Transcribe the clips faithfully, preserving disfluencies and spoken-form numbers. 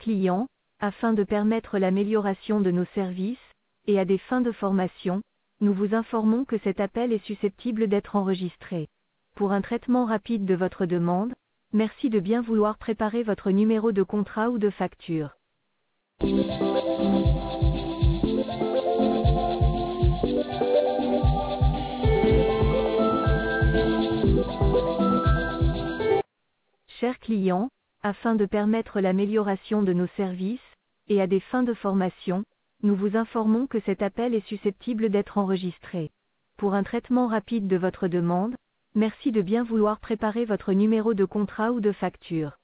clients, afin de permettre l'amélioration de nos services, et à des fins de formation, nous vous informons que cet appel est susceptible d'être enregistré. Pour un traitement rapide de votre demande, merci de bien vouloir préparer votre numéro de contrat ou de facture. Chers clients, afin de permettre l'amélioration de nos services, et à des fins de formation, nous vous informons que cet appel est susceptible d'être enregistré. Pour un traitement rapide de votre demande, merci de bien vouloir préparer votre numéro de contrat ou de facture.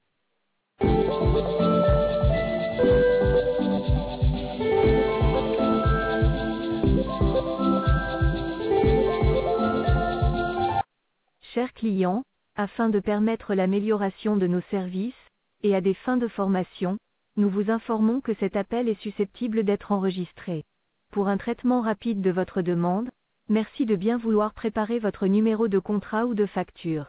Chers clients, afin de permettre l'amélioration de nos services, et à des fins de formation, nous vous informons que cet appel est susceptible d'être enregistré. Pour un traitement rapide de votre demande, merci de bien vouloir préparer votre numéro de contrat ou de facture.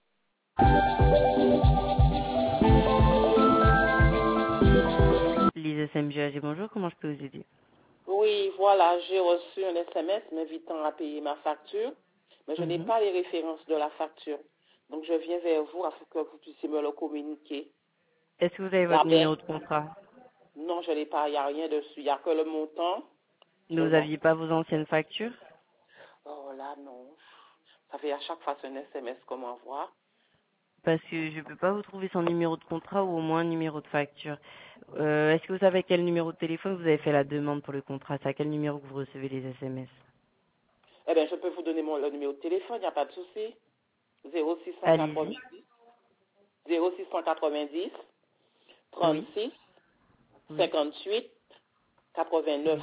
Lise S M G A G, bonjour, comment je peux vous aider? Oui, voilà, j'ai reçu un S M S m'invitant à payer ma facture, mais je n'ai Mhm. pas les références de la facture. Donc je viens vers vous afin que vous puissiez me le communiquer. Est-ce que vous avez La votre numéro baisse, de contrat? non, je n'ai pas, il n'y a rien dessus, il n'y a que le montant Vous seulement. n'aviez pas vos anciennes factures? Oh là, non. Ça fait à chaque fois un S M S qu'on m'envoie. Parce que je ne peux pas vous trouver son numéro de contrat ou au moins un numéro de facture. Euh, Est-ce que vous savez à quel numéro de téléphone vous avez fait la demande pour le contrat? C'est à quel numéro que vous recevez les S M S? Eh bien, je peux vous donner mon, le numéro de téléphone, il n'y a pas de souci. zéro six cent Allez-y. quatre-vingt-dix, zéro six cent quatre-vingt-dix, Oui. trente-six, Oui. cinquante-huit, quatre-vingt-neuf.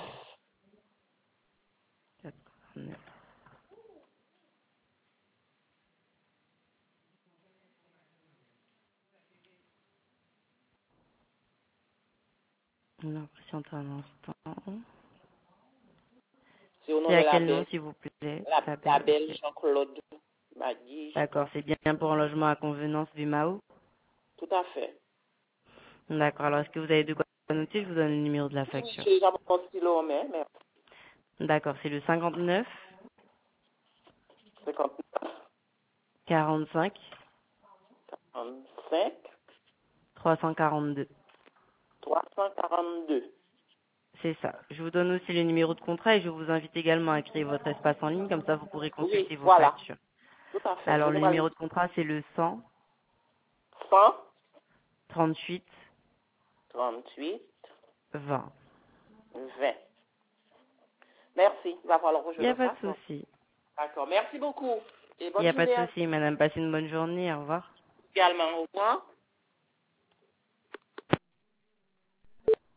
quatre-vingt-neuf. On a patienté un instant. C'est au nom C'est de à la quel nom, belle, s'il vous plaît? la, La la belle, belle ok. Jean-Claude Magui, je D'accord, pense. c'est bien pour un logement à convenance du Mao? Tout à fait. D'accord, alors est-ce que vous avez de quoi noter? Je vous donne le numéro de la Oui, oui, facture. j'ai déjà mon stylo en main, mais D'accord, c'est le cinquante-neuf, cinquante-neuf, quarante-cinq, quarante-cinq, trois cent quarante-deux. trois cent quarante-deux. C'est ça. Je vous donne aussi le numéro de contrat et je vous invite également à créer votre espace en ligne, comme ça vous pourrez Oui, consulter vos voilà. factures. Tout à fait. Alors le Donnez-moi le numéro de contrat c'est le cent, cent trente-huit, trente-huit, vingt. vingt. Merci. Il va falloir que je Il n'y a le pas de fasse. Non? souci. D'accord. Merci beaucoup. Et Il n'y bonne a pas de journée à vous souci, madame. Passez une bonne journée. Au revoir. également. Au revoir.